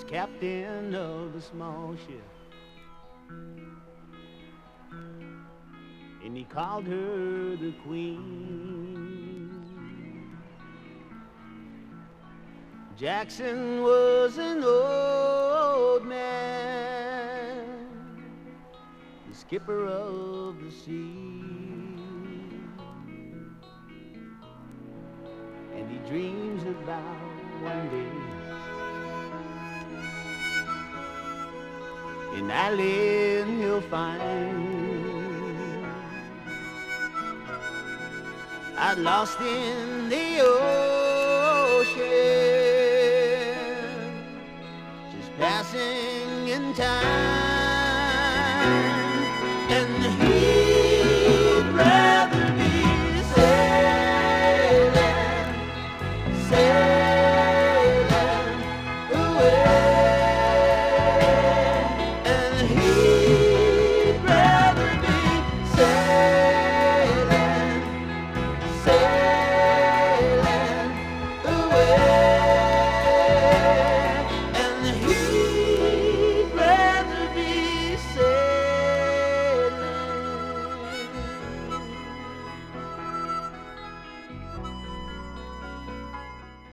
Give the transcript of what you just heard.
captain of the small ship. And he called her the Queen. Jackson was an old man, the skipper of the sea, and he dreams about one day in Ireland he'll find I'd lost in the ocean, just passing in time, and he'd rather be sailing, sailing away, and he'd rather be sailing.